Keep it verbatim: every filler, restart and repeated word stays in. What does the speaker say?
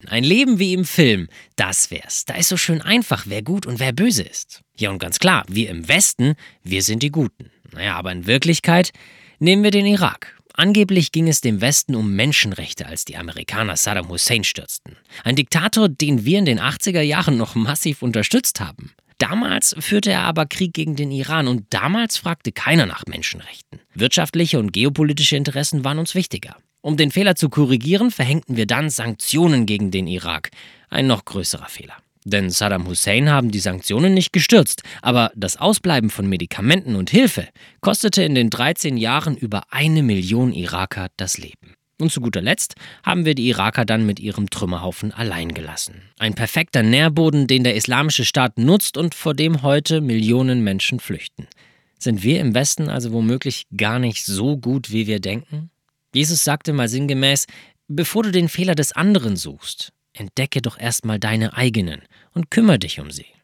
Ein Leben wie im Film, das wär's. Da ist so schön einfach, wer gut und wer böse ist. Ja, und ganz klar, wir im Westen, wir sind die Guten. Naja, aber in Wirklichkeit nehmen wir den Irak. Angeblich ging es dem Westen um Menschenrechte, als die Amerikaner Saddam Hussein stürzten. Ein Diktator, den wir in den achtziger Jahren noch massiv unterstützt haben. Damals führte er aber Krieg gegen den Iran und damals fragte keiner nach Menschenrechten. Wirtschaftliche und geopolitische Interessen waren uns wichtiger. Um den Fehler zu korrigieren, verhängten wir dann Sanktionen gegen den Irak. Ein noch größerer Fehler. Denn Saddam Hussein haben die Sanktionen nicht gestürzt, aber das Ausbleiben von Medikamenten und Hilfe kostete in den dreizehn Jahren über eine Million Iraker das Leben. Und zu guter Letzt haben wir die Iraker dann mit ihrem Trümmerhaufen allein gelassen. Ein perfekter Nährboden, den der Islamische Staat nutzt und vor dem heute Millionen Menschen flüchten. Sind wir im Westen also womöglich gar nicht so gut, wie wir denken? Jesus sagte mal sinngemäß, bevor du den Fehler des anderen suchst, entdecke doch erstmal deine eigenen und kümmere dich um sie.